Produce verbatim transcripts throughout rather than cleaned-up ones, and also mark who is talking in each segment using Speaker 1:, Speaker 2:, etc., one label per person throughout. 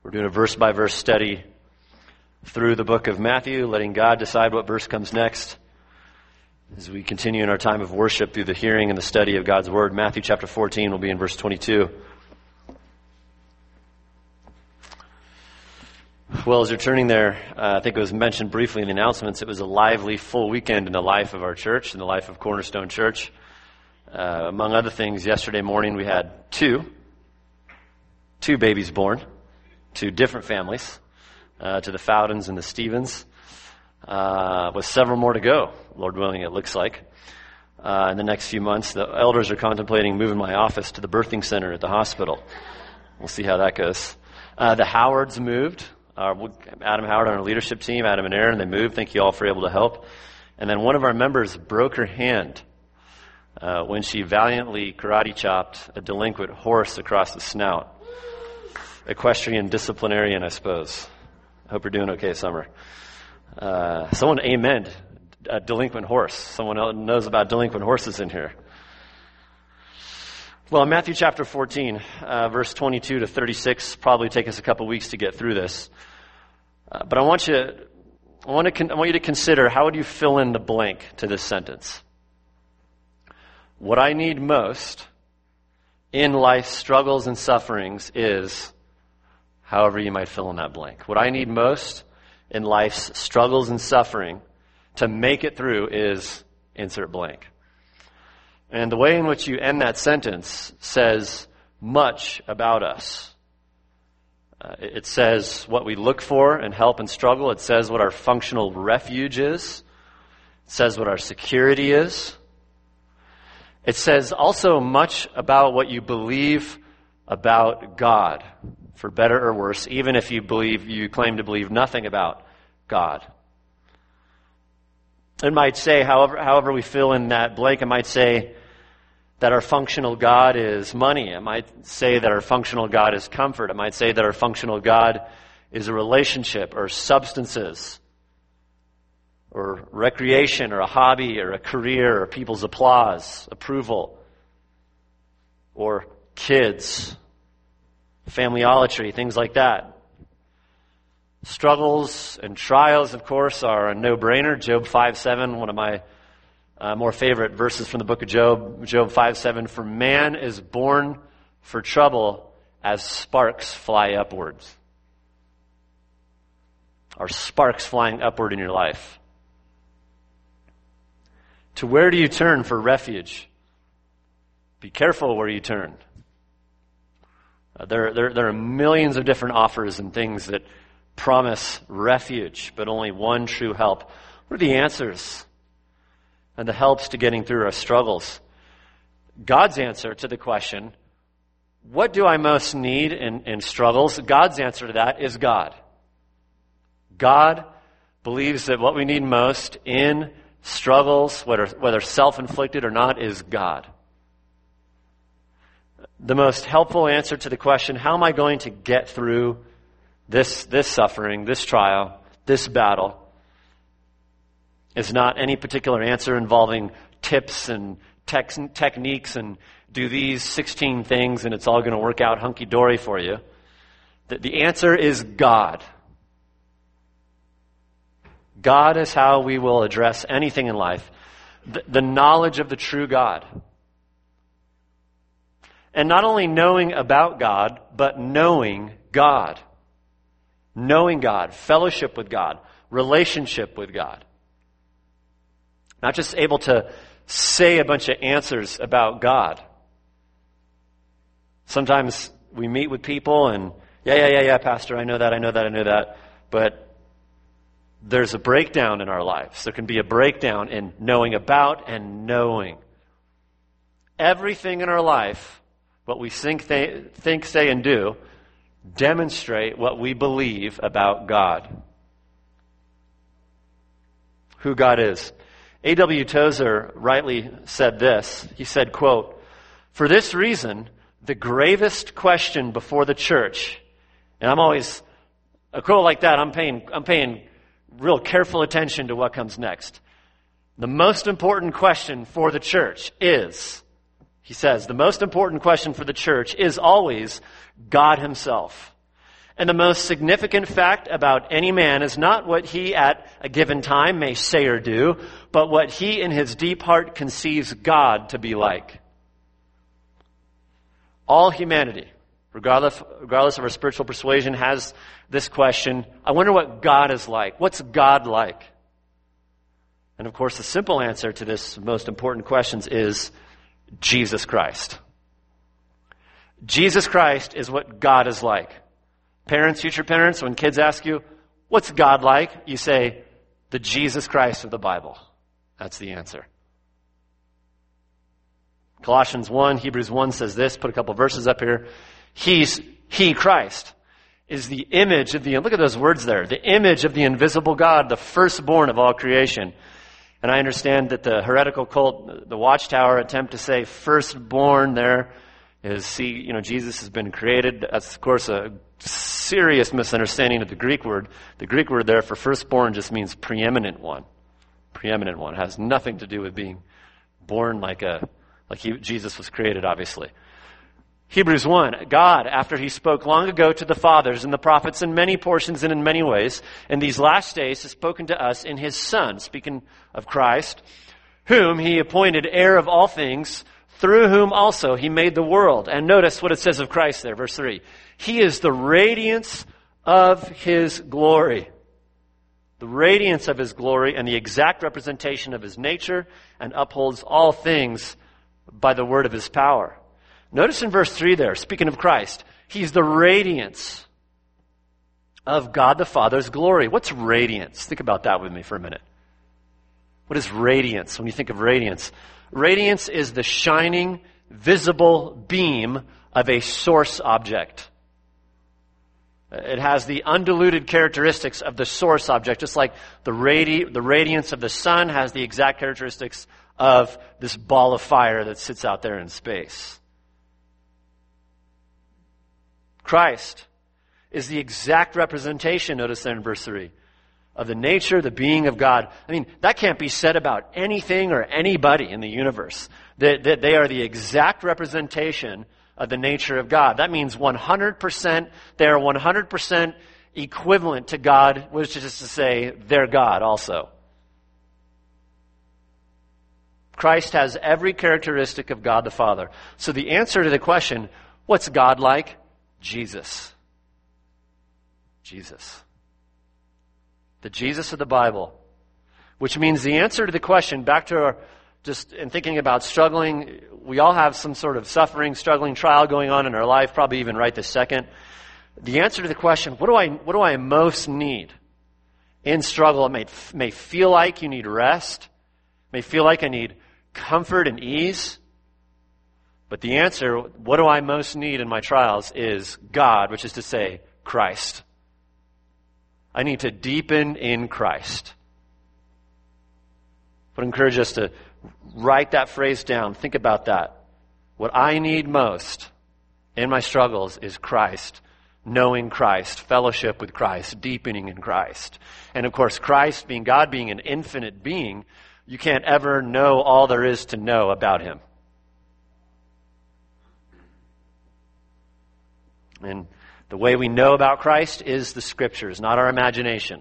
Speaker 1: We're doing a verse-by-verse study through the book of Matthew, letting God decide what verse comes next as we continue in our time of worship through the hearing and the study of God's Word. Matthew chapter fourteen will be in verse twenty-two. Well, as you're turning there, uh, I think it was mentioned briefly in the announcements, it was a lively, full weekend in the life of our church, in the life of Cornerstone Church. Uh, among other things, yesterday morning we had two, two babies born to different families, uh, to the Fowdens and the Stevens, uh, with several more to go, Lord willing, it looks like. Uh, in the next few months, the elders are contemplating moving my office to the birthing center at the hospital. We'll see how that goes. Uh, the Howards moved. Uh, Adam Howard on our leadership team, Adam and Aaron, they moved. Thank you all for able to help. And then one of our members broke her hand uh, when she valiantly karate chopped a delinquent horse across the snout. Equestrian disciplinarian, I suppose. I hope you're doing okay, Summer. Uh, someone amened a delinquent horse. Someone else knows about delinquent horses in here. Well, Matthew chapter fourteen, uh, verse twenty-two to thirty-six, probably take us a couple weeks to get through this. Uh, but I want you, I want to, con- I want you to consider, how would you fill in the blank to this sentence? What I need most in life's struggles and sufferings is, however you might fill in that blank. What I need most in life's struggles and suffering to make it through is insert blank. And the way in which you end that sentence says much about us. Uh, it says what we look for in help and struggle. It says what our functional refuge is. It says what our security is. It says also much about what you believe about God, for better or worse, even if you believe, you claim to believe nothing about God. It might say, however, however we fill in that blank, it might say that our functional God is money. It might say that our functional God is comfort. It might say that our functional God is a relationship or substances or recreation or a hobby or a career or people's applause, approval, or kids, familyolatry, things like that. Struggles and trials, of course, are a no-brainer. Job five seven, one of my uh, more favorite verses from the book of Job. Job five seven, for man is born for trouble as sparks fly upwards. Are sparks flying upward in your life? To where do you turn for refuge? Be careful where you turn. Uh, there, there, there are millions of different offers and things that promise refuge, but only one true help. What are the answers and the helps to getting through our struggles? God's answer to the question, what do I most need in, in struggles? God's answer to that is God. God believes that what we need most in struggles, whether, whether self-inflicted or not, is God. The most helpful answer to the question, how am I going to get through this, this suffering, this trial, this battle, is not any particular answer involving tips and tex- techniques and do these sixteen things and it's all going to work out hunky-dory for you. The, the answer is God. God is how we will address anything in life. The, the knowledge of the true God. And not only knowing about God, but knowing God. Knowing God, fellowship with God, relationship with God. Not just able to say a bunch of answers about God. Sometimes we meet with people and, yeah, yeah, yeah, yeah, Pastor, I know that, I know that, I know that. But there's a breakdown in our lives. There can be a breakdown in knowing about and knowing. Everything in our life, what we think, th- think, say, and do, demonstrate what we believe about God. Who God is. A W Tozer rightly said this. He said, quote, for this reason, the gravest question before the church, and I'm always, a quote like that, I'm paying, I'm paying real careful attention to what comes next. The most important question for the church is, he says, the most important question for the church is always God himself. And the most significant fact about any man is not what he at a given time may say or do, but what he in his deep heart conceives God to be like. All humanity, regardless, regardless of our spiritual persuasion, has this question: I wonder what God is like. What's God like? And of course, the simple answer to this most important questions is Jesus Christ. Jesus Christ is what God is like. Parents, future parents, when kids ask you, what's God like? You say, the Jesus Christ of the Bible. That's the answer. Colossians one, Hebrews one says this, put a couple verses up here. He's, he, Christ, is the image of the, look at those words there, the image of the invisible God, the firstborn of all creation. And I understand that the heretical cult, the Watchtower, attempt to say firstborn there is, see, you know, Jesus has been created. That's, of course, a serious misunderstanding of the Greek word. The Greek word there for firstborn just means preeminent one. Preeminent one. It has nothing to do with being born like a, like he, Jesus was created, obviously. Hebrews one, God, after he spoke long ago to the fathers and the prophets in many portions and in many ways, in these last days has spoken to us in his Son, speaking of Christ, whom he appointed heir of all things, through whom also he made the world. And notice what it says of Christ there, verse three. He is the radiance of his glory. The radiance of his glory and the exact representation of his nature, and upholds all things by the word of his power. Notice in verse three there, speaking of Christ, he's the radiance of God the Father's glory. What's radiance? Think about that with me for a minute. What is radiance? When you think of radiance, radiance is the shining, visible beam of a source object. It has the undiluted characteristics of the source object, just like the radi- the radiance of the sun has the exact characteristics of this ball of fire that sits out there in space. Christ is the exact representation, notice there in verse three, of the nature, the being of God. I mean, that can't be said about anything or anybody in the universe. That, that they are the exact representation of the nature of God. That means one hundred percent, they are one hundred percent equivalent to God, which is to say, they're God also. Christ has every characteristic of God the Father. So the answer to the question, what's God like? Jesus. Jesus. The Jesus of the Bible. Which means the answer to the question, back to our, just in thinking about struggling, we all have some sort of suffering, struggling, trial going on in our life, probably even right this second. The answer to the question, what do I, what do I most need in struggle? It may, may feel like you need rest. It may feel like I need comfort and ease. But the answer, what do I most need in my trials, is God, which is to say, Christ. I need to deepen in Christ. I would encourage us to write that phrase down. Think about that. What I need most in my struggles is Christ, knowing Christ, fellowship with Christ, deepening in Christ. And of course, Christ being God, being an infinite being, you can't ever know all there is to know about him. And the way we know about Christ is the Scriptures, not our imagination.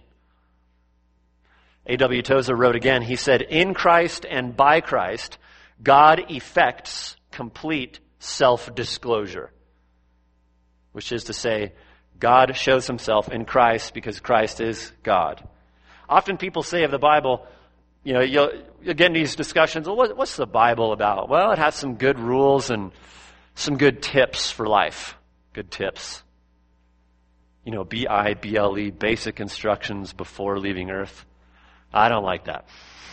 Speaker 1: A W Tozer wrote again, he said, in Christ and by Christ, God effects complete self-disclosure. Which is to say, God shows himself in Christ because Christ is God. Often people say of the Bible, you know, you'll, you'll get in these discussions, well, what, what's the Bible about? Well, it has some good rules and some good tips for life. Good tips. You know, B I B L E, basic instructions before leaving earth. I don't like that.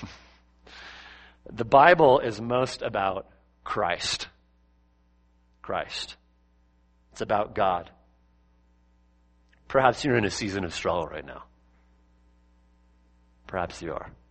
Speaker 1: The Bible is most about Christ. Christ. It's about God. Perhaps you're in a season of struggle right now. Perhaps you are.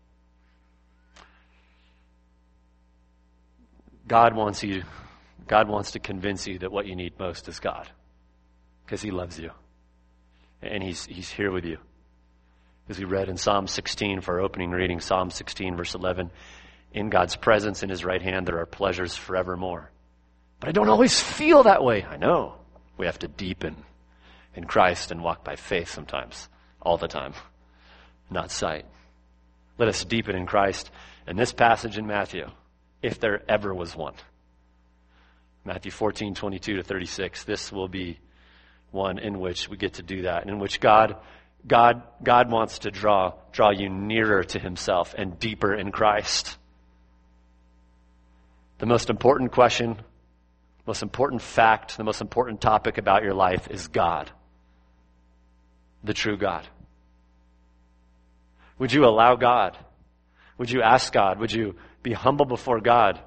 Speaker 1: God wants you, God wants to convince you that what you need most is God. Because he loves you. And he's, he's here with you. As we read in Psalm sixteen for our opening reading, Psalm sixteen verse eleven, in God's presence in his right hand there are pleasures forevermore. But I don't always feel that way. I know. We have to deepen in Christ and walk by faith sometimes, all the time, not sight. Let us deepen in Christ. And this passage in Matthew, if there ever was one, Matthew fourteen, twenty-two to thirty-six, this will be one in which we get to do that, in which God God, God wants to draw, draw you nearer to himself and deeper in Christ. The most important question, most important fact, the most important topic about your life is God, the true God. Would you allow God? Would you ask God? Would you be humble before God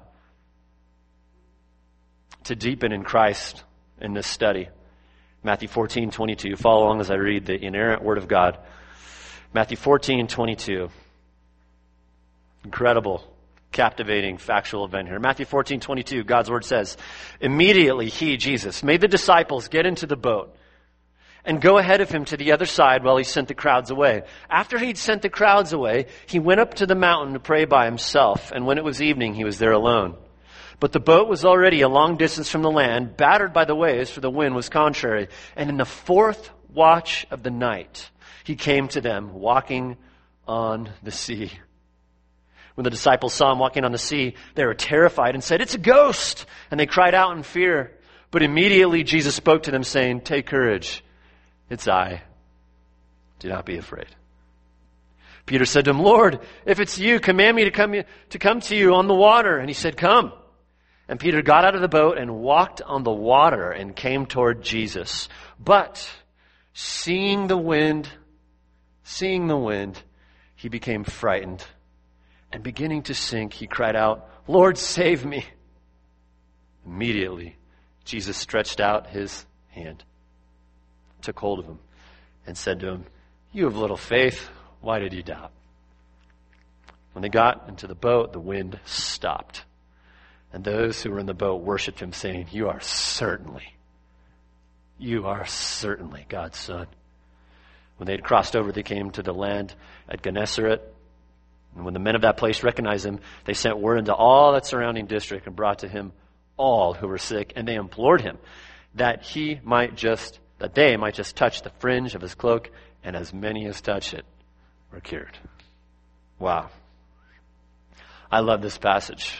Speaker 1: to deepen in Christ in this study? Matthew fourteen, twenty-two. Follow along as I read the inerrant word of God. Matthew fourteen, twenty-two. Incredible, captivating, factual event here. Matthew fourteen, twenty-two, God's word says, immediately he, Jesus, made the disciples get into the boat and go ahead of him to the other side while he sent the crowds away. After he'd sent the crowds away, he went up to the mountain to pray by himself. And when it was evening, he was there alone. But the boat was already a long distance from the land, battered by the waves, for the wind was contrary. And in the fourth watch of the night, he came to them, walking on the sea. When the disciples saw him walking on the sea, they were terrified and said, "It's a ghost!" And they cried out in fear. But immediately Jesus spoke to them, saying, "Take courage. It's I. Do not be afraid." Peter said to him, "Lord, if it's you, command me to come, to come to you on the water." And he said, "Come." And Peter got out of the boat and walked on the water and came toward Jesus. But seeing the wind, seeing the wind, he became frightened. And beginning to sink, he cried out, "Lord, save me." Immediately, Jesus stretched out his hand, took hold of him, and said to him, "You have little faith, why did you doubt?" When they got into the boat, the wind stopped. And those who were in the boat worshipped him, saying, "You are certainly, you are certainly God's Son." When they had crossed over, they came to the land at Gennesaret. And when the men of that place recognized him, they sent word into all that surrounding district and brought to him all who were sick. And they implored him that he might just, that they might just touch the fringe of his cloak, and as many as touched it were cured. Wow. I love this passage.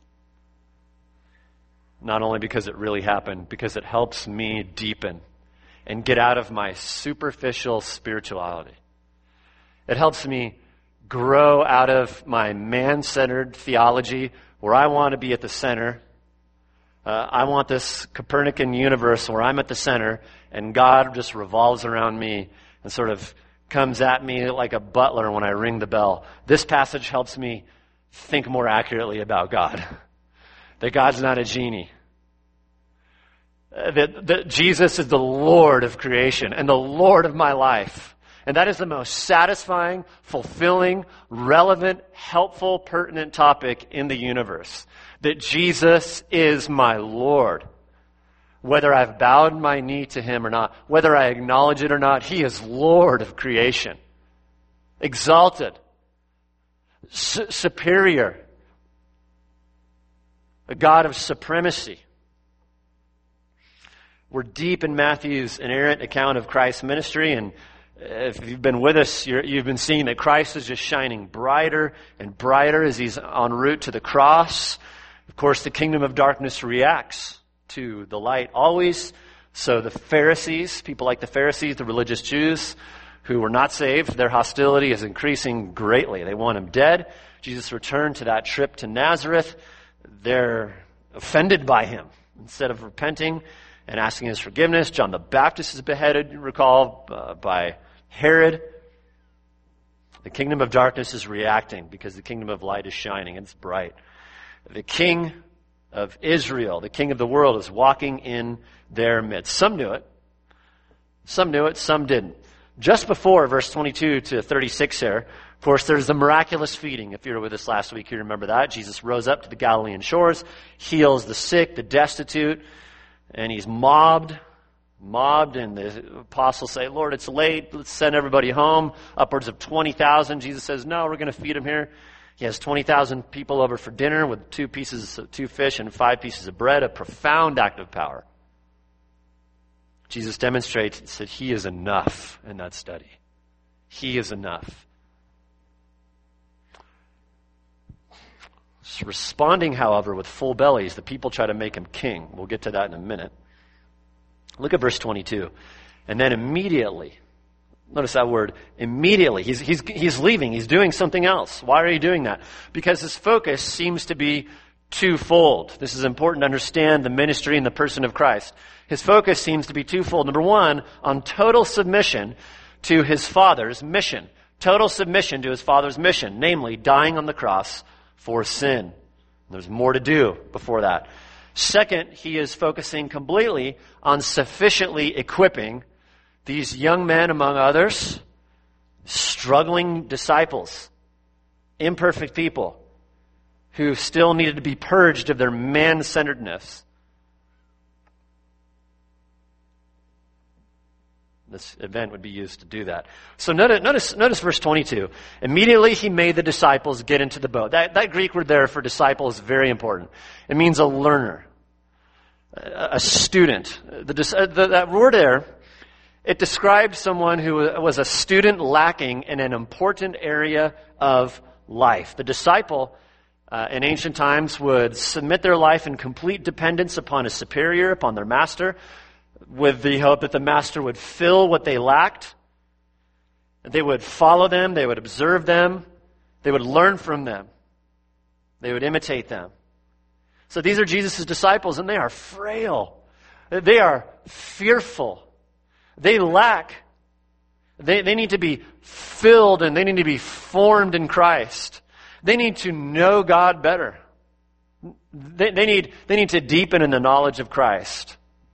Speaker 1: Not only because it really happened, because it helps me deepen and get out of my superficial spirituality. It helps me grow out of my man-centered theology where I want to be at the center. Uh, I want this Copernican universe where I'm at the center and God just revolves around me and sort of comes at me like a butler when I ring the bell. This passage helps me think more accurately about God. That God's not a genie. That, that Jesus is the Lord of creation and the Lord of my life. And that is the most satisfying, fulfilling, relevant, helpful, pertinent topic in the universe. That Jesus is my Lord. Whether I've bowed my knee to him or not, whether I acknowledge it or not, he is Lord of creation. Exalted. S- superior. A God of supremacy. We're deep in Matthew's inerrant account of Christ's ministry, and if you've been with us, you're, you've been seeing that Christ is just shining brighter and brighter as he's en route to the cross. Of course, the kingdom of darkness reacts to the light always. So the Pharisees, people like the Pharisees, the religious Jews who were not saved, their hostility is increasing greatly. They want him dead. Jesus returned to that trip to Nazareth. They're offended by him. Instead of repenting and asking his forgiveness, John the Baptist is beheaded, you recall, uh, by Herod. The kingdom of darkness is reacting because the kingdom of light is shining. It's bright. The king of Israel, the king of the world, is walking in their midst. Some knew it. Some knew it. Some didn't. Just before verse twenty-two to thirty-six here, of course, there's the miraculous feeding. If you were with us last week, you remember that. Jesus rose up to the Galilean shores, heals the sick, the destitute, and he's mobbed. Mobbed, and the apostles say, "Lord, it's late. Let's send everybody home." Upwards of twenty thousand. Jesus says, "No, we're going to feed them here." He has twenty thousand people over for dinner with two pieces, two fish and five pieces of bread. A profound act of power. Jesus demonstrates that he is enough in that study. He is enough. Responding, however, with full bellies, the people try to make him king. We'll get to that in a minute. Look at verse twenty-two. And then immediately, notice that word, immediately. He's, he's, he's leaving. He's doing something else. Why are you doing that? Because his focus seems to be twofold. This is important to understand the ministry and the person of Christ. His focus seems to be twofold. Number one, on total submission to his Father's mission. Total submission to his Father's mission, namely dying on the cross for sin. There's more to do before that. Second, he is focusing completely on sufficiently equipping these young men, among others, struggling disciples, imperfect people, who still needed to be purged of their man-centeredness. This event would be used to do that. So notice, notice, notice verse twenty-two. Immediately he made the disciples get into the boat. That, that Greek word there for disciple is very important. It means a learner, a, a student. The, the, that word there, it describes someone who was a student lacking in an important area of life. The disciple uh, in ancient times would submit their life in complete dependence upon a superior, upon their master, with the hope that the master would fill what they lacked. They would follow them. They would observe them. They would learn from them. They would imitate them. So these are Jesus' disciples, and they are frail. They are fearful. They lack. They, they need to be filled, and they need to be formed in Christ. They need to know God better. They, they need, they need to deepen in the knowledge of Christ.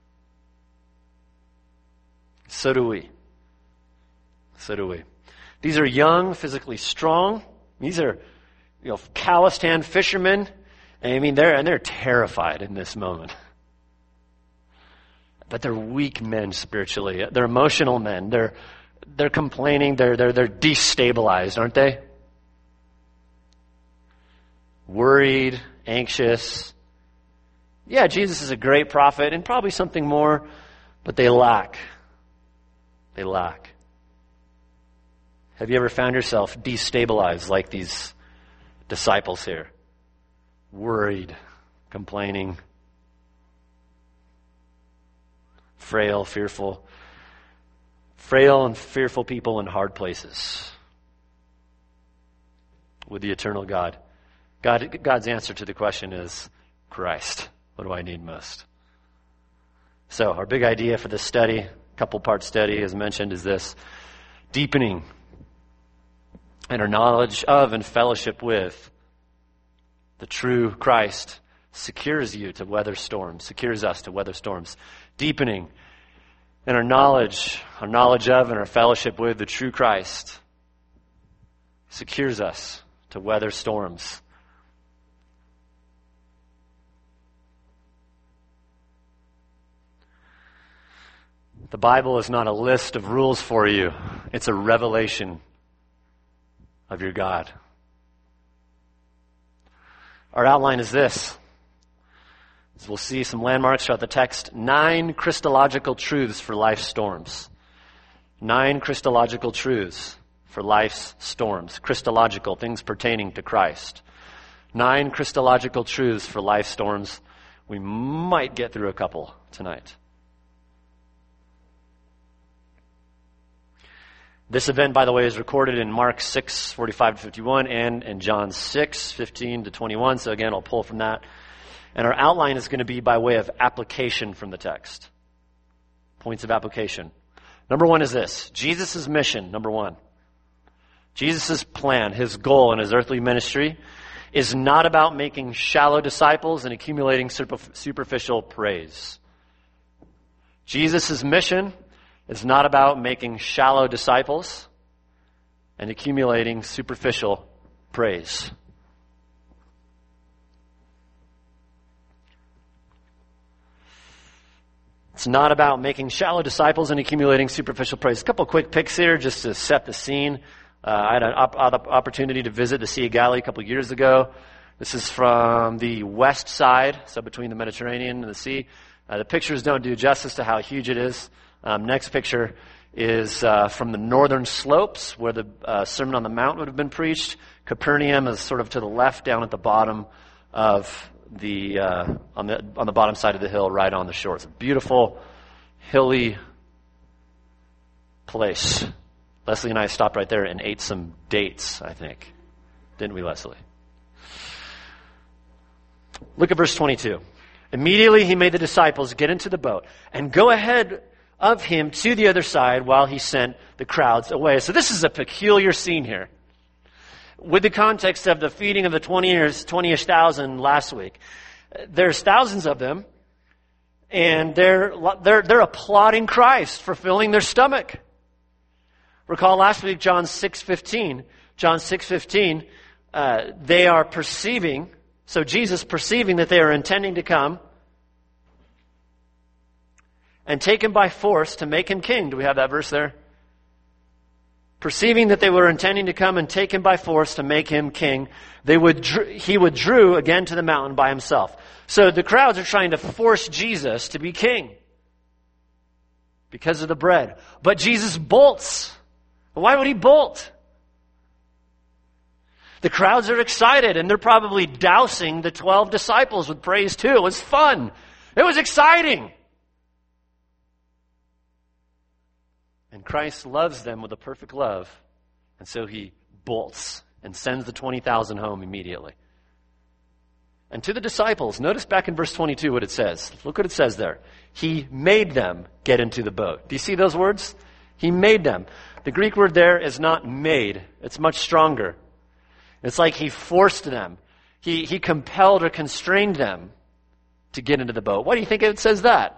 Speaker 1: So do we. So do we. These are young, physically strong. These are, you know, calloused hand fishermen. I mean, they're and they're terrified in this moment. But they're weak men spiritually. They're emotional men. They're they're complaining. They're they're they're destabilized, aren't they? Worried, anxious. Yeah, Jesus is a great prophet and probably something more, but they lack. They lack. Have you ever found yourself destabilized like these disciples here? Worried, complaining, frail, fearful. Frail and fearful people in hard places with the eternal God. God. God's answer to the question is Christ. What do I need most? So our big idea for this study, couple part study as mentioned, is this: deepening in our knowledge of and fellowship with the true Christ secures you to weather storms, secures us to weather storms. Deepening in our knowledge, our knowledge of and our fellowship with the true Christ secures us to weather storms. The Bible is not a list of rules for you. It's a revelation of your God. Our outline is this. As we'll see some landmarks throughout the text. Nine Christological truths for life's storms. Nine Christological truths for life's storms. Christological, things pertaining to Christ. Nine Christological truths for life's storms. We might get through a couple tonight. This event, by the way, is recorded in Mark six, forty-five to fifty-one and in John six, fifteen to twenty-one. So again, I'll pull from that. And our outline is going to be by way of application from the text. Points of application. Number one is this. Jesus' mission, number one. Jesus' plan, his goal in his earthly ministry is not about making shallow disciples and accumulating superficial praise. Jesus' mission is not about making shallow disciples and accumulating superficial praise. It's not about making shallow disciples and accumulating superficial praise. A couple quick picks here just to set the scene. Uh, I had an op- opportunity to visit the Sea of Galilee a couple of years ago. This is from the west side, so between the Mediterranean and the sea. Uh, the pictures don't do justice to how huge it is. Um, next picture is uh, from the northern slopes where the uh, Sermon on the Mount would have been preached. Capernaum is sort of to the left down at the bottom of the, uh, on the, on the bottom side of the hill right on the shore. It's a beautiful, hilly place. Leslie and I stopped right there and ate some dates, I think. Didn't we, Leslie? Look at verse twenty-two. Immediately he made the disciples get into the boat and go ahead of him to the other side while he sent the crowds away. So this is a peculiar scene here. With the context of the feeding of the twenty-ish thousand last week. There's thousands of them, and they're, they're, they're applauding Christ for filling their stomach. Recall last week, John six fifteen. John six fifteen, uh, they are perceiving, so Jesus perceiving that they are intending to come and take him by force to make him king. Do we have that verse there? Perceiving that they were intending to come and take him by force to make him king, they withdrew, he withdrew again to the mountain by himself. So the crowds are trying to force Jesus to be king because of the bread. But Jesus bolts. Why would he bolt? The crowds are excited, and they're probably dousing the twelve disciples with praise too. It was fun. It was exciting. And Christ loves them with a perfect love, and so he bolts and sends the twenty thousand home immediately. And to the disciples, notice back in verse twenty-two what it says. Look what it says there. He made them get into the boat. Do you see those words? He made them. The Greek word there is not made. It's much stronger. It's like he forced them. He, he compelled or constrained them to get into the boat. Why do you think it says that?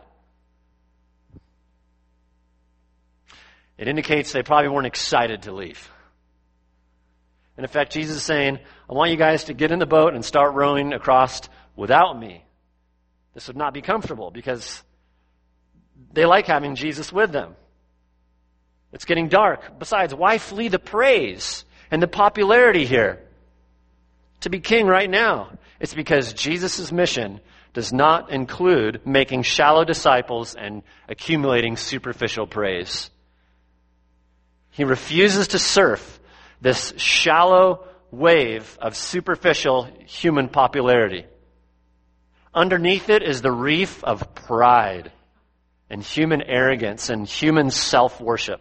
Speaker 1: It indicates they probably weren't excited to leave. And in fact, Jesus is saying, I want you guys to get in the boat and start rowing across without me. This would not be comfortable because they like having Jesus with them. It's getting dark. Besides, why flee the praise and the popularity here to be king right now? It's because Jesus' mission does not include making shallow disciples and accumulating superficial praise. He refuses to surf this shallow wave of superficial human popularity. Underneath it is the reef of pride and human arrogance and human self-worship.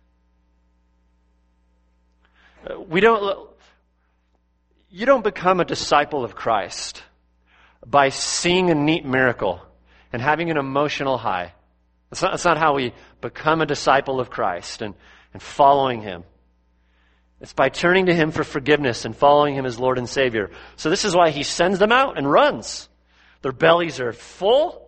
Speaker 1: We don't, you don't become a disciple of Christ by seeing a neat miracle and having an emotional high. That's not, that's not how we become a disciple of Christ and, and following him. It's by turning to him for forgiveness and following him as Lord and Savior. So this is why he sends them out and runs. Their bellies are full,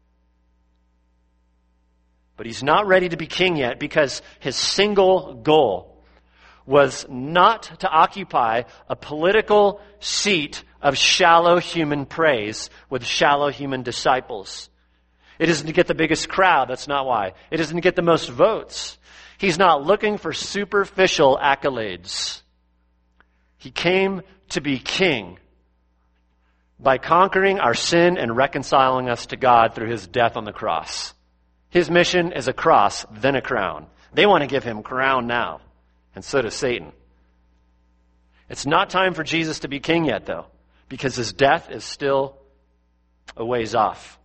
Speaker 1: but he's not ready to be king yet because his single goal was not to occupy a political seat of shallow human praise with shallow human disciples. It isn't to get the biggest crowd. That's not why. It isn't to get the most votes. He's not looking for superficial accolades. He came to be king by conquering our sin and reconciling us to God through his death on the cross. His mission is a cross, then a crown. They want to give him crown now. And so does Satan. It's not time for Jesus to be king yet, though, because his death is still a ways off.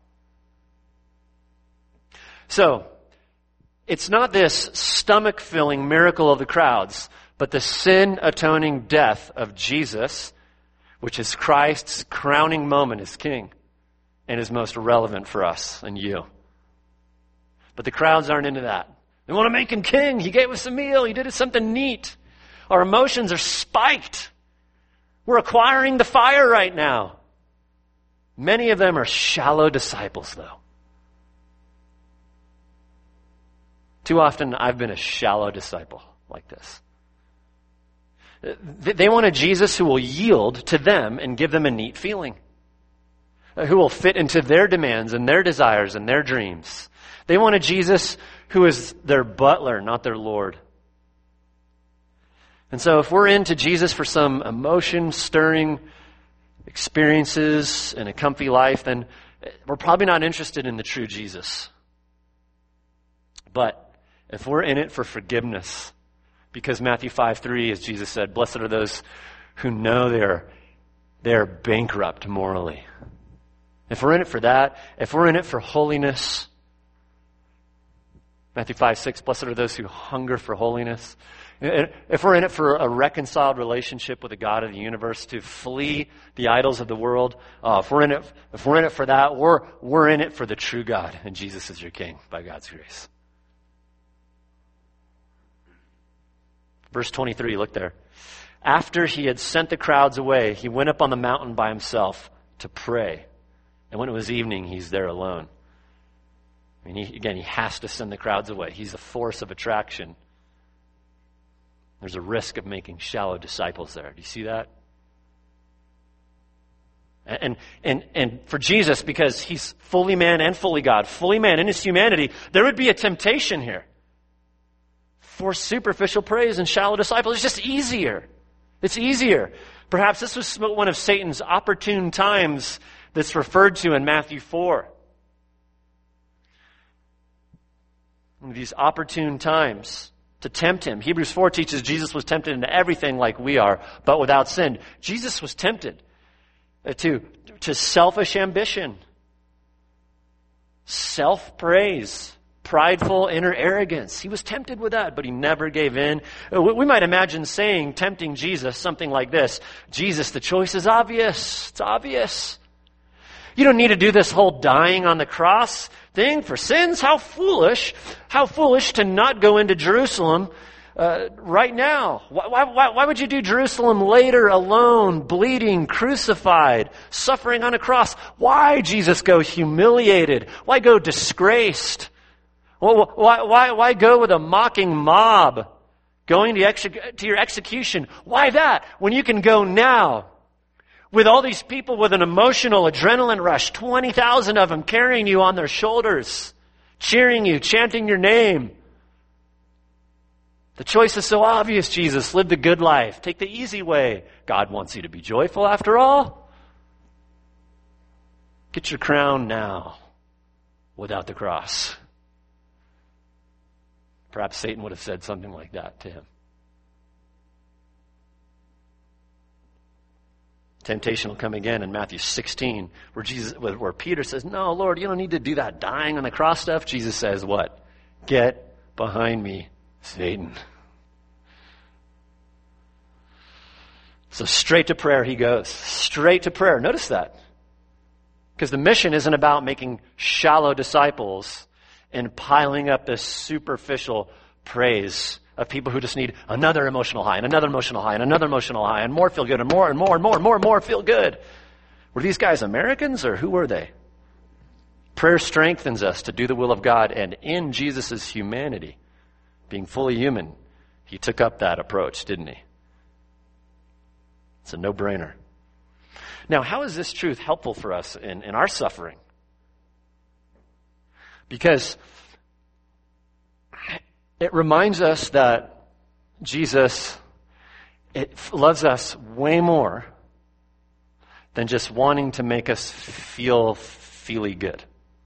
Speaker 1: So, it's not this stomach-filling miracle of the crowds, but the sin-atoning death of Jesus, which is Christ's crowning moment as king and is most relevant for us and you. But the crowds aren't into that. They want to make him king. He gave us a meal. He did something neat. Our emotions are spiked. We're acquiring the fire right now. Many of them are shallow disciples, though. Too often, I've been a shallow disciple like this. They want a Jesus who will yield to them and give them a neat feeling, who will fit into their demands and their desires and their dreams. They want a Jesus who is their butler, not their Lord. And so if we're into Jesus for some emotion-stirring experiences and a comfy life, then we're probably not interested in the true Jesus. But if we're in it for forgiveness, because Matthew five three, as Jesus said, blessed are those who know they're, they're bankrupt morally. If we're in it for that, if we're in it for holiness, Matthew five six, blessed are those who hunger for holiness. If we're in it for a reconciled relationship with the God of the universe, to flee the idols of the world, uh, if we're in it, if we're in it for that, we're we're in it for the true God, and Jesus is your King by God's grace. Verse twenty-three, look there. After he had sent the crowds away, he went up on the mountain by himself to pray. And when it was evening, he's there alone. I mean, he, again, he has to send the crowds away. He's a force of attraction. There's a risk of making shallow disciples there. Do you see that? And, and, and for Jesus, because he's fully man and fully God, fully man in his humanity, there would be a temptation here for superficial praise and shallow disciples. It's just easier. It's easier. Perhaps this was one of Satan's opportune times that's referred to in Matthew four. One of these opportune times to tempt him. Hebrews four teaches Jesus was tempted into everything like we are, but without sin. Jesus was tempted to, to selfish ambition, self-praise, prideful inner arrogance. He was tempted with that, but he never gave in. We might imagine saying, tempting Jesus, something like this: Jesus, the choice is obvious. It's obvious. You don't need to do this whole dying on the cross thing for sins. How foolish, how foolish to not go into Jerusalem uh, right now. Why, why, why would you do Jerusalem later, alone, bleeding, crucified, suffering on a cross? Why, Jesus, go humiliated? Why go disgraced? Well, why, why, why go with a mocking mob going to, exec- to your execution? Why that when you can go now with all these people with an emotional adrenaline rush, twenty thousand of them carrying you on their shoulders, cheering you, chanting your name? The choice is so obvious, Jesus. Live the good life. Take the easy way. God wants you to be joyful after all. Get your crown now without the cross. Perhaps Satan would have said something like that to him. Temptation will come again in Matthew sixteen, where Jesus, where Peter says, "No, Lord, you don't need to do that dying on the cross stuff." Jesus says, "What? Get behind me, Satan." So straight to prayer he goes. Straight to prayer. Notice that. Because the mission isn't about making shallow disciples and piling up this superficial praise of people who just need another emotional high and another emotional high and another emotional high and more feel good and more and more and more and more and more feel good. Were these guys Americans or who were they? Prayer strengthens us to do the will of God, and in Jesus' humanity, being fully human, he took up that approach, didn't he? It's a no-brainer. Now, how is this truth helpful for us in, in our suffering? Because it reminds us that Jesus it loves us way more than just wanting to make us feel feely good.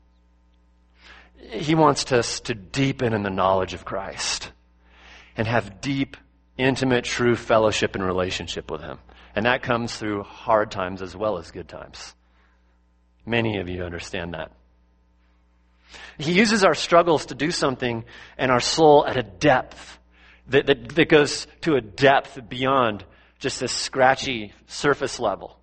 Speaker 1: He wants us to deepen in the knowledge of Christ and have deep, intimate, true fellowship and relationship with him. And that comes through hard times as well as good times. Many of you understand that. He uses our struggles to do something in our soul at a depth that, that, that goes to a depth beyond just this scratchy surface level.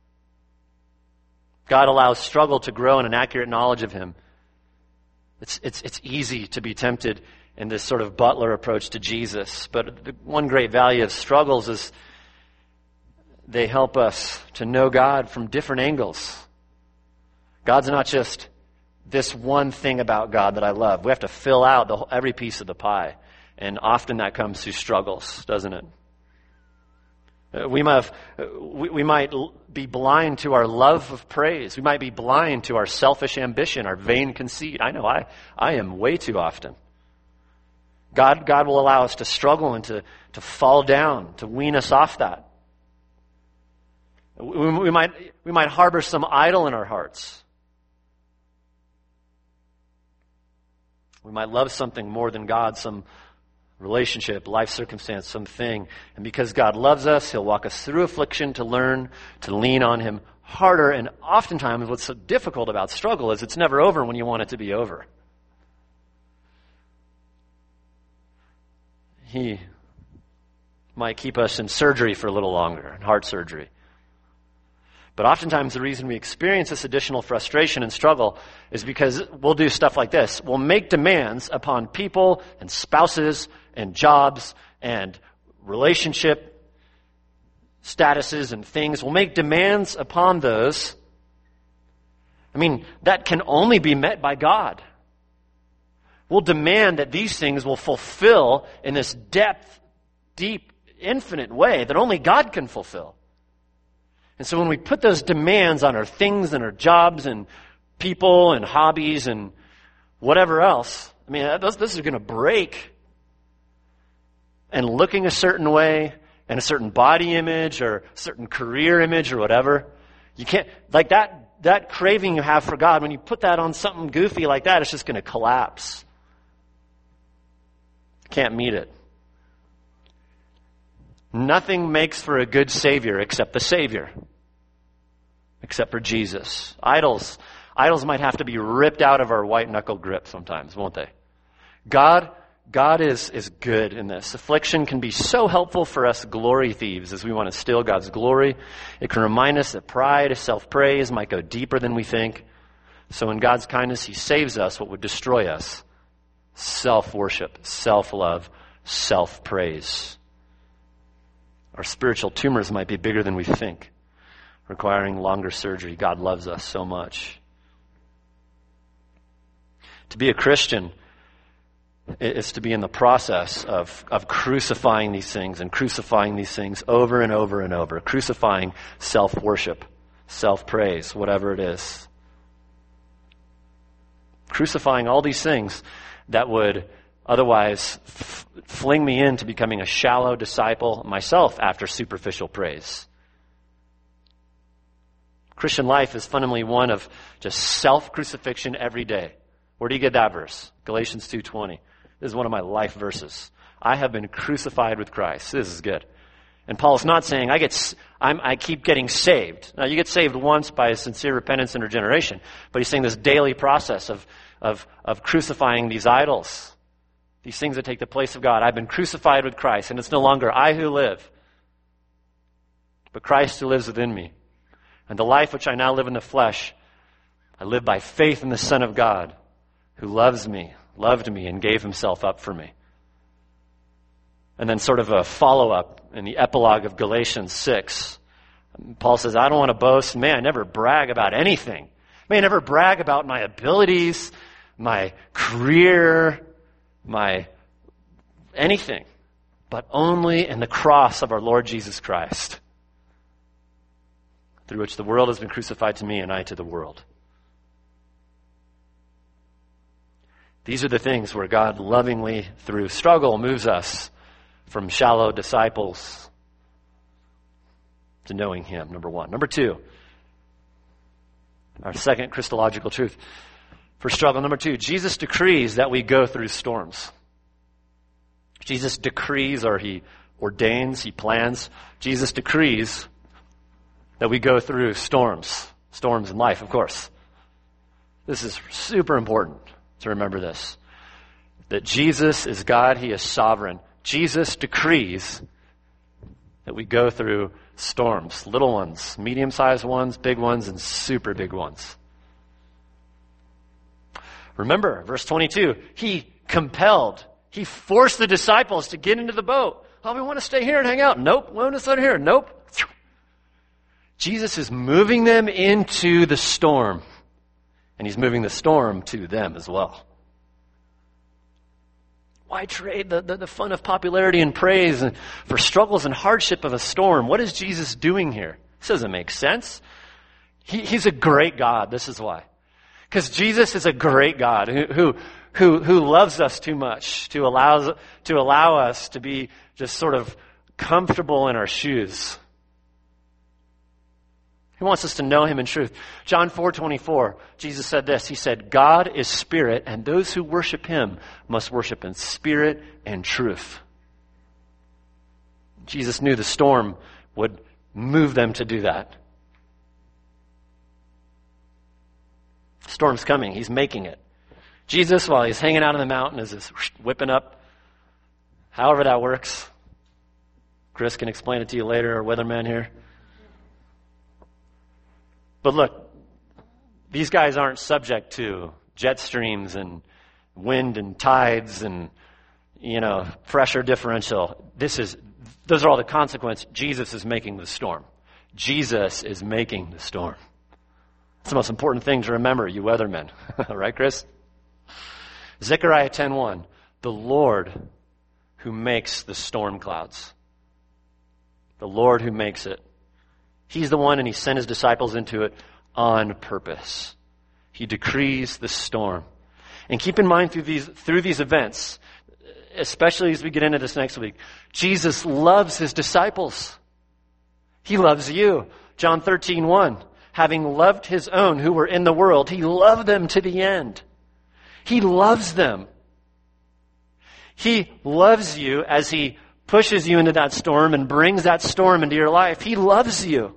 Speaker 1: God allows struggle to grow in an accurate knowledge of him. It's, it's, it's easy to be tempted in this sort of butler approach to Jesus. But the one great value of struggles is they help us to know God from different angles. God's not just this one thing about God that I love. We have to fill out the whole, every piece of the pie. And often that comes through struggles, doesn't it? Uh, we might have, uh, we, we might l- be blind to our love of praise. We might be blind to our selfish ambition, our vain conceit. I know I, I am way too often. God, God will allow us to struggle and to, to fall down, to wean us off that. We, we might, we might harbor some idol in our hearts. We might love something more than God, some relationship, life circumstance, something. And because God loves us, He'll walk us through affliction to learn to lean on Him harder. And oftentimes what's so difficult about struggle is it's never over when you want it to be over. He might keep us in surgery for a little longer, in heart surgery. But oftentimes the reason we experience this additional frustration and struggle is because we'll do stuff like this. We'll make demands upon people and spouses and jobs and relationship statuses and things. We'll make demands upon those. I mean, that can only be met by God. We'll demand that these things will fulfill in this depth, deep, infinite way that only God can fulfill. And so when we put those demands on our things and our jobs and people and hobbies and whatever else, I mean, those, those are going to break. And looking a certain way and a certain body image or a certain career image or whatever, you can't, like that, that craving you have for God, when you put that on something goofy like that, it's just going to collapse. Can't meet it. Nothing makes for a good Savior except the Savior. Except for Jesus. Idols. Idols might have to be ripped out of our white knuckle grip sometimes, won't they? God, God is, is good in this. Affliction can be so helpful for us glory thieves as we want to steal God's glory. It can remind us that pride, self-praise might go deeper than we think. So in God's kindness, He saves us what would destroy us. Self-worship, self-love, self-praise. Our spiritual tumors might be bigger than we think, requiring longer surgery. God loves us so much. To be a Christian is to be in the process of, of crucifying these things and crucifying these things over and over and over. Crucifying self-worship, self-praise, whatever it is. Crucifying all these things that would otherwise f- fling me into becoming a shallow disciple myself after superficial praise. Christian life is fundamentally one of just self-crucifixion every day. Where do you get that verse? Galatians two twenty. This is one of my life verses. I have been crucified with Christ. This is good. And Paul's not saying, I get, I'm, I keep getting saved. Now, you get saved once by a sincere repentance and regeneration, but he's saying this daily process of, of, of crucifying these idols, these things that take the place of God. I've been crucified with Christ, and it's no longer I who live, but Christ who lives within me. And the life which I now live in the flesh, I live by faith in the Son of God, who loves me, loved me, and gave himself up for me. And then sort of a follow-up in the epilogue of Galatians six. Paul says, I don't want to boast. May I never brag about anything. May I never brag about my abilities, my career, my anything, but only in the cross of our Lord Jesus Christ, through which the world has been crucified to me and I to the world. These are the things where God lovingly, through struggle, moves us from shallow disciples to knowing Him, number one. Number two, our second Christological truth for struggle. Number two, Jesus decrees that we go through storms. Jesus decrees, or He ordains, He plans. Jesus decrees that we go through storms. Storms in life, of course. This is super important to remember this. That Jesus is God, He is sovereign. Jesus decrees that we go through storms, little ones, medium-sized ones, big ones, and super big ones. Remember, verse twenty-two, He compelled, He forced the disciples to get into the boat. Oh, we want to stay here and hang out. Nope, we want to stay here. Nope. Jesus is moving them into the storm, and He's moving the storm to them as well. Why trade the, the, the fun of popularity and praise and for struggles and hardship of a storm? What is Jesus doing here? This doesn't make sense. He, he's a great God. This is why. Because Jesus is a great God who, who, who, who loves us too much to allow, to allow us to be just sort of comfortable in our shoes. He wants us to know him in truth. John four twenty-four, Jesus said this. He said, God is spirit, and those who worship him must worship in spirit and truth. Jesus knew the storm would move them to do that. Storm's coming. He's making it. Jesus, while he's hanging out on the mountain, is just whipping up. However that works. Chris can explain it to you later, or weatherman here. But look, these guys aren't subject to jet streams and wind and tides and, you know, pressure differential. This is, those are all the consequences. Jesus is making the storm. Jesus is making the storm. It's the most important thing to remember, you weathermen. Right, Chris? Zechariah ten one, the Lord who makes the storm clouds. The Lord who makes it. He's the one, and he sent his disciples into it on purpose. He decrees the storm. And keep in mind through these, through these events, especially as we get into this next week, Jesus loves his disciples. He loves you. John thirteen one, having loved his own who were in the world, he loved them to the end. He loves them. He loves you as he pushes you into that storm and brings that storm into your life. He loves you.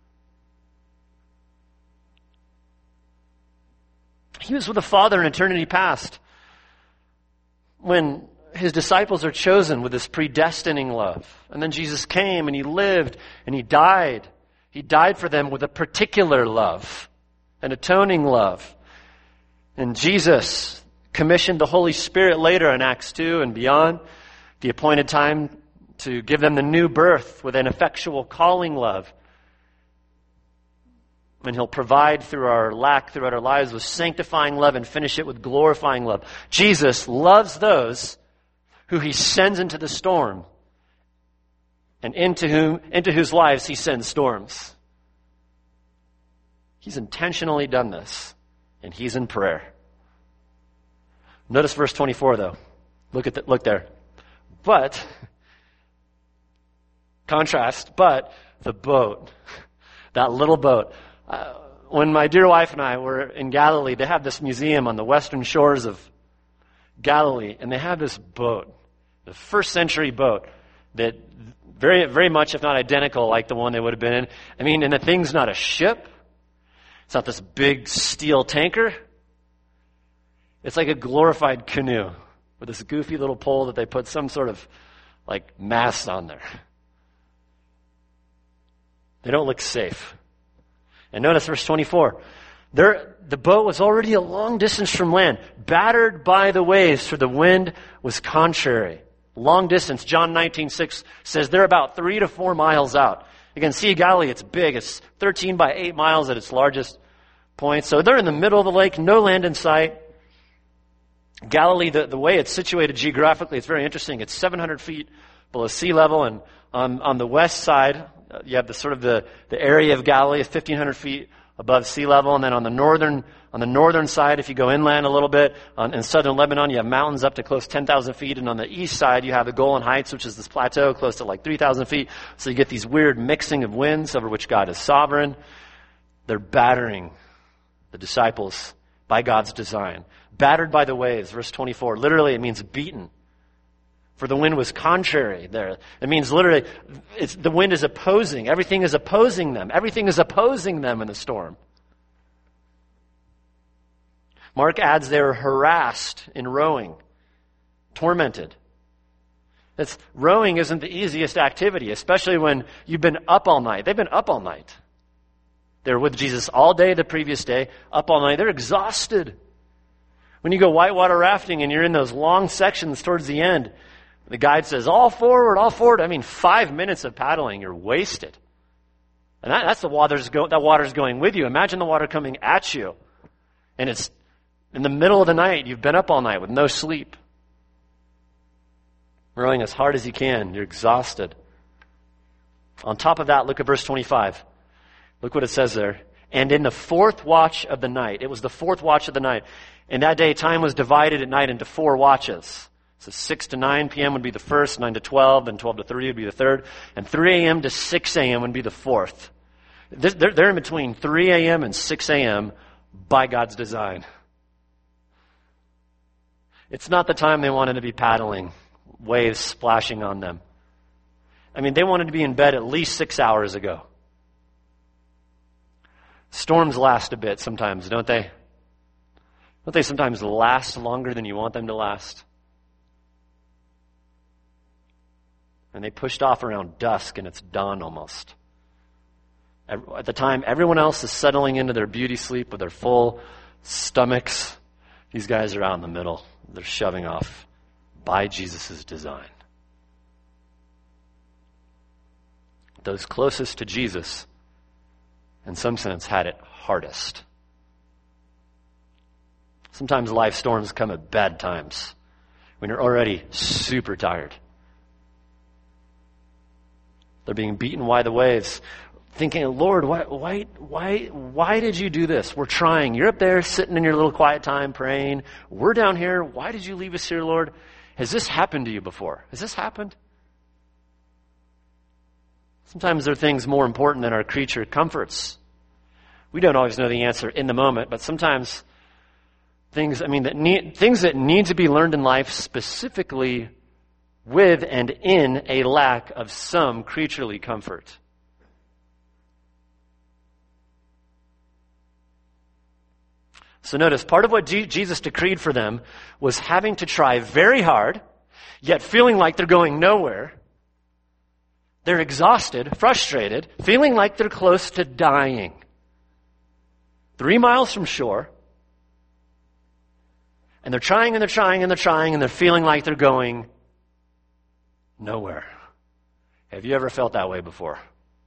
Speaker 1: He was with the Father in eternity past when his disciples are chosen with this predestining love. And then Jesus came and he lived and he died. He died for them with a particular love, an atoning love. And Jesus commissioned the Holy Spirit later in Acts two and beyond, the appointed time to give them the new birth with an effectual calling love. And he'll provide through our lack throughout our lives with sanctifying love and finish it with glorifying love. Jesus loves those who he sends into the storm and into whom, into whose lives he sends storms. He's intentionally done this, and he's in prayer. Notice verse twenty-four, though. Look at the, look there. But, contrast, but the boat, that little boat. Uh, when my dear wife and I were in Galilee, they have this museum on the western shores of Galilee, and they have this boat, the first century boat, that very, very much, if not identical, like the one they would have been in. I mean, and the thing's not a ship. It's not this big steel tanker. It's like a glorified canoe with this goofy little pole that they put some sort of like mast on there. They don't look safe. And notice verse twenty-four. There, the boat was already a long distance from land, battered by the waves, for the wind was contrary. Long distance. John nineteen six says they're about three to four miles out. You can see Galilee, it's big. It's thirteen by eight miles at its largest point. So they're in the middle of the lake, no land in sight. Galilee, the, the way it's situated geographically, it's very interesting. It's seven hundred feet below sea level, and on, on the west side, uh, you have the sort of the, the area of Galilee is fifteen hundred feet above sea level, and then on the northern on the northern side, if you go inland a little bit, on, in southern Lebanon, you have mountains up to close to ten thousand feet, and on the east side, you have the Golan Heights, which is this plateau close to like three thousand feet. So you get these weird mixing of winds over which God is sovereign. They're battering the disciples by God's design. Battered by the waves, verse twenty-four. Literally, it means beaten. For the wind was contrary there. It means literally, it's, the wind is opposing. Everything is opposing them. Everything is opposing them in the storm. Mark adds they were harassed in rowing, tormented. It's, rowing isn't the easiest activity, especially when you've been up all night. They've been up all night. They were with Jesus all day the previous day, up all night. They're exhausted. When you go whitewater rafting and you're in those long sections towards the end, the guide says, all forward, all forward. I mean, five minutes of paddling, you're wasted. And that, that's the water's go, that water's going with you. Imagine the water coming at you. And it's in the middle of the night. You've been up all night with no sleep. Rowing as hard as you can. You're exhausted. On top of that, look at verse twenty-five. Look what it says there. And in the fourth watch of the night, it was the fourth watch of the night. And that day, time was divided at night into four watches. So six to nine p.m. would be the first, nine to twelve, and twelve to three would be the third, and three a.m. to six a.m. would be the fourth. They're, they're in between three a.m. and six a.m. by God's design. It's not the time they wanted to be paddling, waves splashing on them. I mean, they wanted to be in bed at least six hours ago. Storms last a bit sometimes, don't they? Don't they sometimes last longer than you want them to last? And they pushed off around dusk and it's dawn almost. At the time, everyone else is settling into their beauty sleep with their full stomachs. These guys are out in the middle. They're shoving off by Jesus' design. Those closest to Jesus, in some sense, had it hardest. Sometimes life storms come at bad times, when you're already super tired. They're being beaten by the waves, thinking, Lord, why, why, why, why did you do this? We're trying. You're up there sitting in your little quiet time praying. We're down here. Why did you leave us here, Lord? Has this happened to you before? Has this happened? Sometimes there are things more important than our creature comforts. We don't always know the answer in the moment, but sometimes things, I mean, that need, things that need to be learned in life specifically with and in a lack of some creaturely comfort. So notice, part of what G- Jesus decreed for them was having to try very hard, yet feeling like they're going nowhere. They're exhausted, frustrated, feeling like they're close to dying. Three miles from shore. And they're trying and they're trying and they're trying and they're feeling like they're going nowhere. Have you ever felt that way before?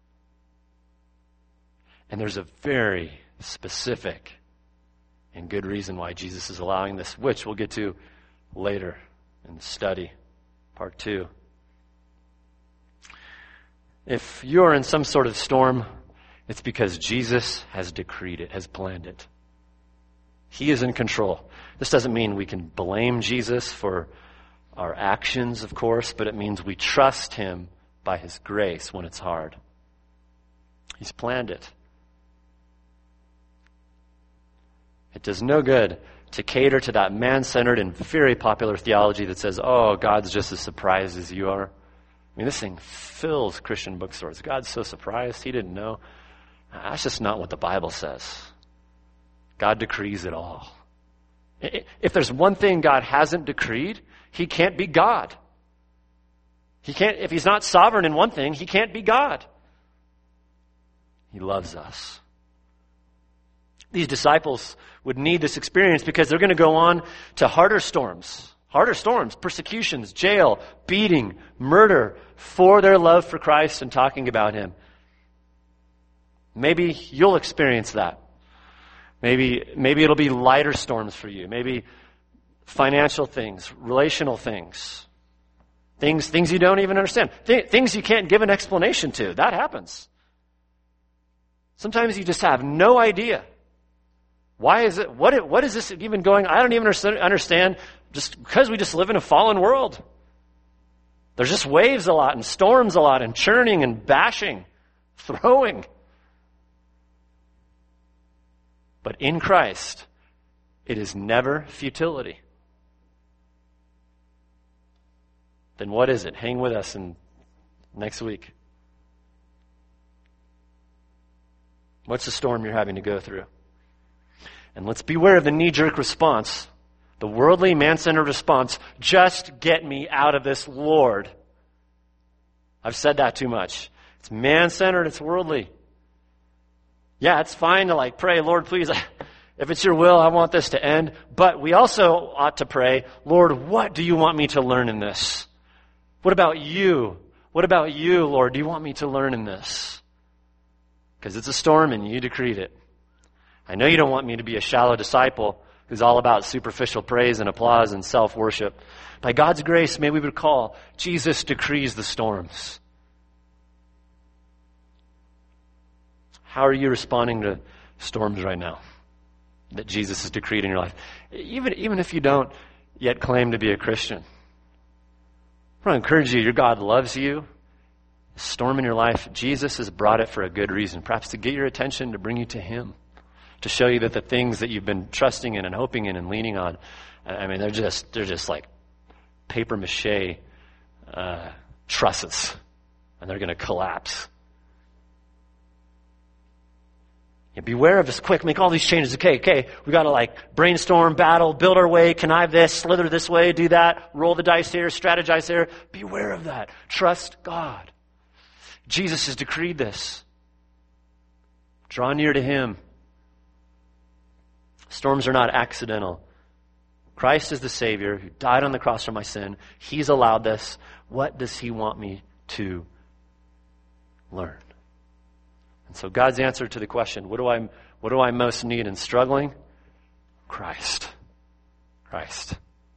Speaker 1: And there's a very specific and good reason why Jesus is allowing this, which we'll get to later in the study, part two. If you're in some sort of storm, it's because Jesus has decreed it, has planned it. He is in control. This doesn't mean we can blame Jesus for our actions, of course, but it means we trust him by his grace when it's hard. He's planned it. It does no good to cater to that man-centered and very popular theology that says, oh, God's just as surprised as you are. I mean, this thing fills Christian bookstores. God's so surprised, he didn't know. That's just not what the Bible says. God decrees it all. If there's one thing God hasn't decreed, he can't be God. He can't, if he's not sovereign in one thing, he can't be God. He loves us. These disciples would need this experience because they're going to go on to harder storms. Harder storms, persecutions, jail, beating, murder for their love for Christ and talking about him. Maybe you'll experience that. Maybe, maybe it'll be lighter storms for you. Maybe financial things, relational things, things, things you don't even understand, Th- things you can't give an explanation to. That happens. Sometimes you just have no idea. Why is it, what, what is this even going? I don't even understand, just because we just live in a fallen world. There's just waves a lot and storms a lot and churning and bashing, throwing. But in Christ, it is never futility. Then what is it? Hang with us in next week. What's the storm you're having to go through? And let's beware of the knee-jerk response, the worldly, man-centered response, just get me out of this, Lord. I've said that too much. It's man-centered, it's worldly. Yeah, it's fine to like pray, Lord, please, if it's your will, I want this to end. But we also ought to pray, Lord, what do you want me to learn in this? What about you? What about you, Lord? Do you want me to learn in this? Because it's a storm and you decreed it. I know you don't want me to be a shallow disciple who's all about superficial praise and applause and self-worship. By God's grace, may we recall, Jesus decrees the storms. How are you responding to storms right now that Jesus has decreed in your life? Even, even if you don't yet claim to be a Christian. I want to encourage you, your God loves you, storm in your life, Jesus has brought it for a good reason, perhaps to get your attention, to bring you to him, to show you that the things that you've been trusting in and hoping in and leaning on, I mean, they're just, they're just like paper mache uh, trusses, and they're going to collapse. Yeah, beware of this. Quick, make all these changes. Okay, okay, we got to like brainstorm, battle, build our way, connive this, slither this way, do that, roll the dice here, strategize here. Beware of that. Trust God. Jesus has decreed this. Draw near to him. Storms are not accidental. Christ is the Savior who died on the cross for my sin. He's allowed this. What does he want me to learn? And so God's answer to the question, what do I, what do I most need in struggling? Christ. Christ.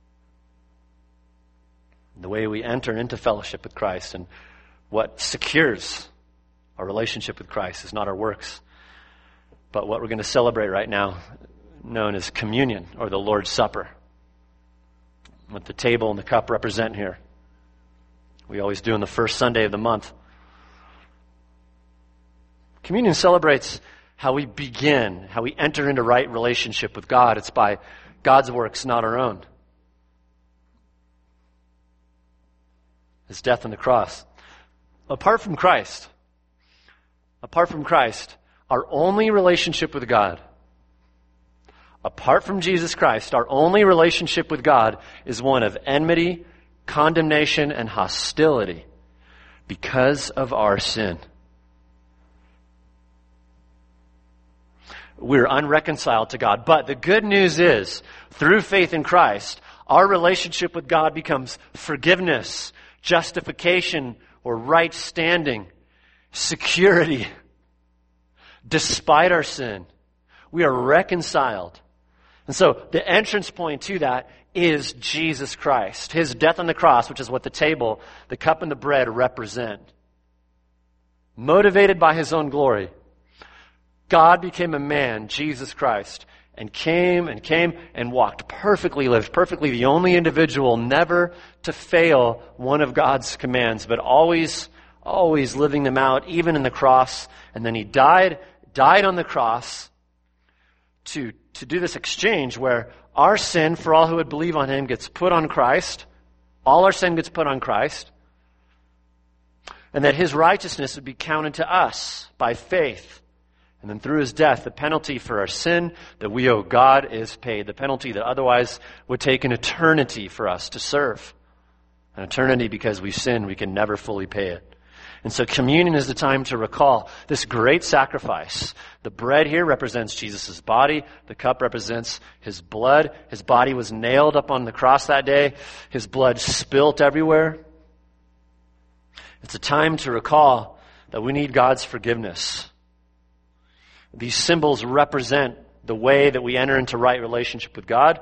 Speaker 1: The way we enter into fellowship with Christ and what secures our relationship with Christ is not our works, but what we're going to celebrate right now, known as communion or the Lord's Supper. What the table and the cup represent here. We always do on the first Sunday of the month. Communion celebrates how we begin, how we enter into right relationship with God. It's by God's works, not our own. His death on the cross. Apart from Christ, apart from Christ, our only relationship with God, apart from Jesus Christ, our only relationship with God is one of enmity, condemnation, and hostility because of our sin. We're unreconciled to God. But the good news is, through faith in Christ, our relationship with God becomes forgiveness, justification, or right standing, security. Despite our sin, we are reconciled. And so the entrance point to that is Jesus Christ. His death on the cross, which is what the table, the cup, and the bread represent. Motivated by his own glory, God became a man, Jesus Christ, and came and came and walked perfectly, lived perfectly, the only individual never to fail one of God's commands, but always, always living them out, even in the cross. And then he died, died on the cross to, to do this exchange where our sin, for all who would believe on him, gets put on Christ. All our sin gets put on Christ. And that his righteousness would be counted to us by faith. And then through his death, the penalty for our sin that we owe God is paid. The penalty that otherwise would take an eternity for us to serve. An eternity because we sin, we can never fully pay it. And so communion is the time to recall this great sacrifice. The bread here represents Jesus' body. The cup represents his blood. His body was nailed up on the cross that day. His blood spilt everywhere. It's a time to recall that we need God's forgiveness. These symbols represent the way that we enter into right relationship with God.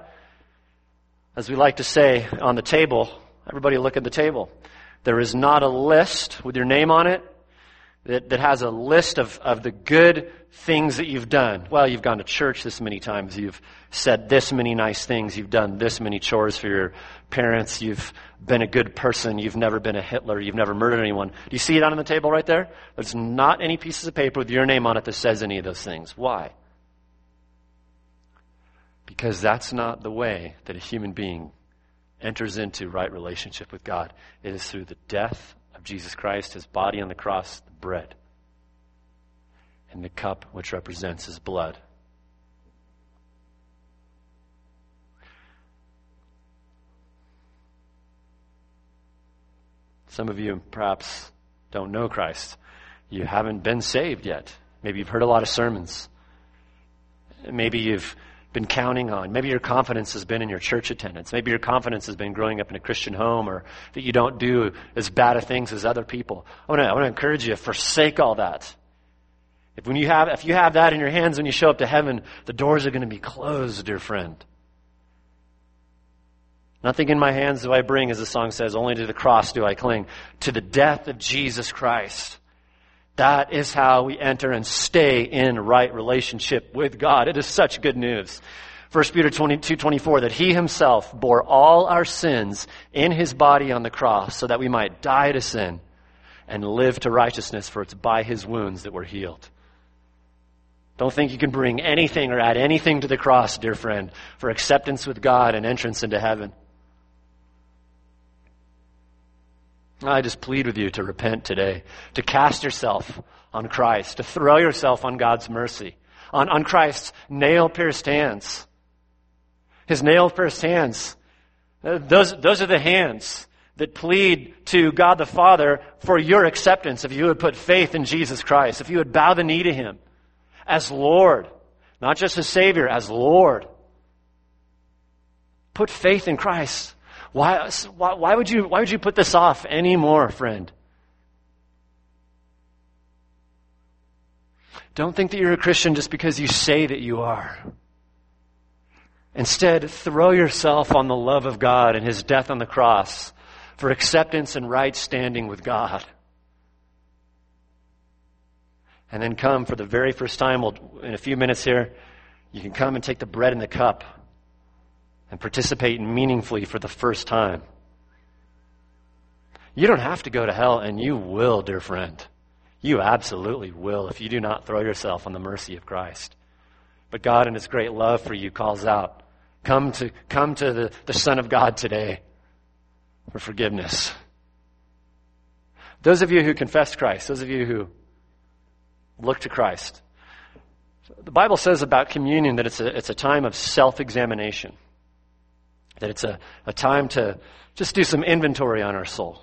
Speaker 1: As we like to say on the table, everybody look at the table. There is not a list with your name on it that, that has a list of, of the good things that you've done. Well, you've gone to church this many times. You've said this many nice things. You've done this many chores for your parents. You've been a good person. You've never been a Hitler. You've never murdered anyone. Do you see it on the table right there? There's not any pieces of paper with your name on it that says any of those things. Why? Because that's not the way that a human being enters into right relationship with God. It is through the death of Jesus Christ, his body on the cross, the bread, and the cup which represents his blood. Some of you perhaps don't know Christ. You haven't been saved yet. Maybe you've heard a lot of sermons. Maybe you've been counting on. Maybe your confidence has been in your church attendance. Maybe your confidence has been growing up in a Christian home, or that you don't do as bad of things as other people. I want to, I want to encourage you, forsake all that. If when you have, if you have that in your hands when you show up to heaven, the doors are going to be closed, dear friend. Nothing in my hands do I bring, as the song says, only to the cross do I cling. To the death of Jesus Christ. That is how we enter and stay in right relationship with God. It is such good news. First Peter two twenty-four, that he himself bore all our sins in his body on the cross so that we might die to sin and live to righteousness, for it's by his wounds that we're healed. Don't think you can bring anything or add anything to the cross, dear friend, for acceptance with God and entrance into heaven. I just plead with you to repent today, to cast yourself on Christ, to throw yourself on God's mercy, on, on Christ's nail-pierced hands. His nail-pierced hands, uh, those, those are the hands that plead to God the Father for your acceptance if you would put faith in Jesus Christ, if you would bow the knee to him as Lord, not just as Savior, as Lord. Put faith in Christ. Why, why, why would you, why would you put this off anymore, friend? Don't think that you're a Christian just because you say that you are. Instead, throw yourself on the love of God and his death on the cross for acceptance and right standing with God. And then come for the very first time, we'll, in a few minutes here, you can come and take the bread and the cup and participate meaningfully for the first time. You don't have to go to hell, and you will, dear friend. You absolutely will if you do not throw yourself on the mercy of Christ. But God in his great love for you calls out, come to, come to the, the Son of God today for forgiveness. Those of you who confess Christ, those of you who look to Christ, the Bible says about communion that it's a, it's a time of self-examination. That it's a, a time to just do some inventory on our soul.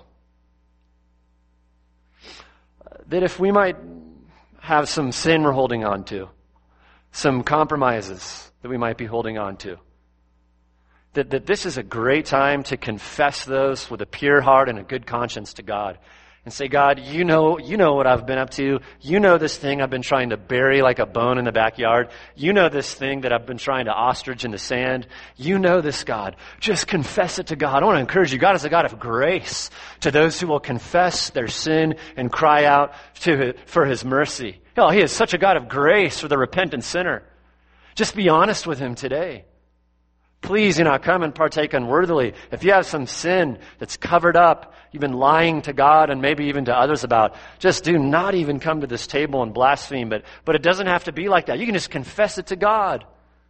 Speaker 1: That if we might have some sin we're holding on to, some compromises that we might be holding on to, that, that this is a great time to confess those with a pure heart and a good conscience to God. And say, God, you know, you know what I've been up to. You know this thing I've been trying to bury like a bone in the backyard. You know this thing that I've been trying to ostrich in the sand. You know this, God. Just confess it to God. I want to encourage you. God is a God of grace to those who will confess their sin and cry out to for his mercy. Oh, he is such a God of grace for the repentant sinner. Just be honest with him today. Please do not come and partake unworthily. If you have some sin that's covered up, you've been lying to God and maybe even to others about, just do not even come to this table and blaspheme. But, but it doesn't have to be like that. You can just confess it to God.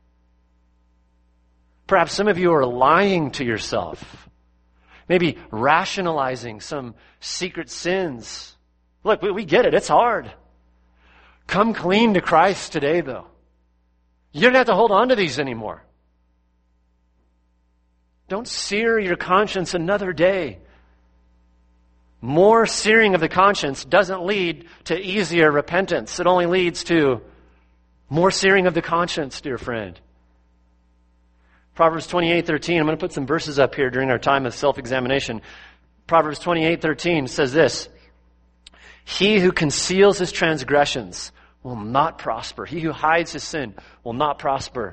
Speaker 1: Perhaps some of you are lying to yourself. Maybe rationalizing some secret sins. Look, we, we get it. It's hard. Come clean to Christ today, though. You don't have to hold on to these anymore. Don't sear your conscience another day. More searing of the conscience doesn't lead to easier repentance. It only leads to more searing of the conscience, dear friend. Proverbs twenty-eight thirteen. I'm going to put some verses up here during our time of self-examination. Proverbs twenty-eight thirteen says this: he who conceals his transgressions will not prosper. He who hides his sin will not prosper.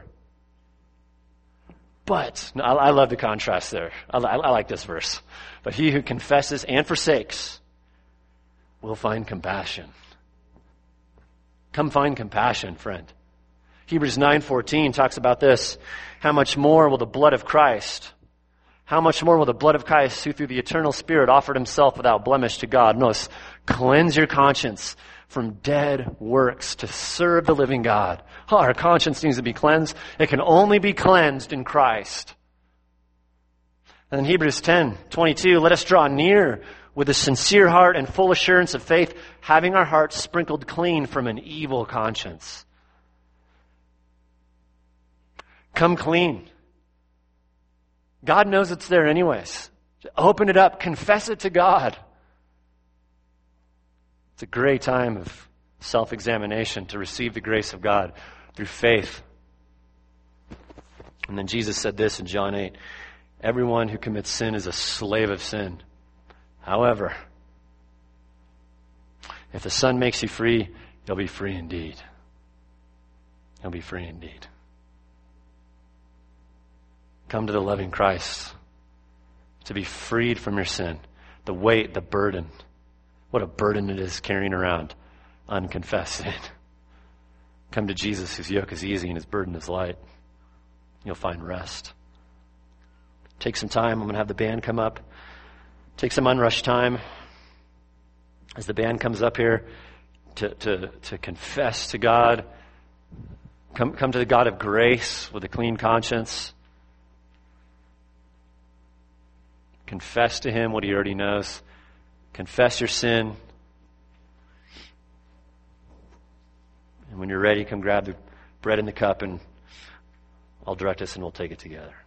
Speaker 1: But, I, I love the contrast there. I, I, I like this verse. But he who confesses and forsakes will find compassion. Come find compassion, friend. Hebrews nine fourteen talks about this. How much more will the blood of Christ, how much more will the blood of Christ, who through the eternal Spirit offered himself without blemish to God, notice, cleanse your conscience from dead works to serve the living God. Oh, our conscience needs to be cleansed. It can only be cleansed in Christ. And in Hebrews ten twenty-two, let us draw near with a sincere heart and full assurance of faith, having our hearts sprinkled clean from an evil conscience. Come clean. God knows it's there anyways. Open it up. Confess it to God. It's a great time of self-examination to receive the grace of God through faith. And then Jesus said this in John eight, everyone who commits sin is a slave of sin. However, if the Son makes you free, you'll be free indeed. You'll be free indeed. Come to the loving Christ to be freed from your sin, the weight, the burden. What a burden it is carrying around unconfessed sin. Come to Jesus, whose yoke is easy and his burden is light. You'll find rest. Take some time. I'm going to have the band come up. Take some unrushed time. as the band comes up here to, to, to confess to God, come, come to the God of grace with a clean conscience. Confess to him what he already knows. Confess your sin. And when you're ready, come grab the bread and the cup, and I'll direct us and we'll take it together.